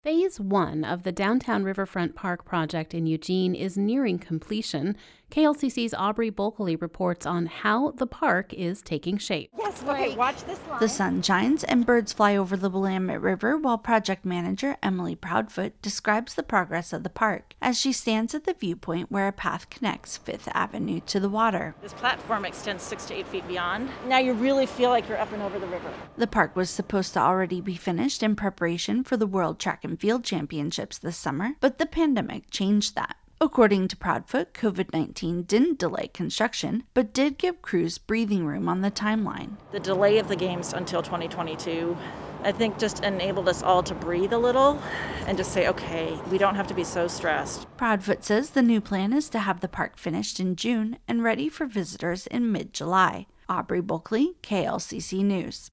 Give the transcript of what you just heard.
Phase 1 of the Downtown Riverfront Park project in Eugene is nearing completion. KLCC's Aubrey Bulkley reports on how the park is taking shape. Yes, okay, watch this line. The sun shines and birds fly over the Willamette River while project manager Emily Proudfoot describes the progress of the park as she stands at the viewpoint where a path connects Fifth Avenue to the water. This platform extends 6 to 8 feet beyond. Now you really feel like you're up and over the river. The park was supposed to already be finished in preparation for the World Track and Field Championships this summer, but the pandemic changed that. According to Proudfoot, COVID-19 didn't delay construction, but did give crews breathing room on the timeline. The delay of the games until 2022, I think, just enabled us all to breathe a little and just say, okay, we don't have to be so stressed. Proudfoot says the new plan is to have the park finished in June and ready for visitors in mid-July. Aubrey Bulkley, KLCC News.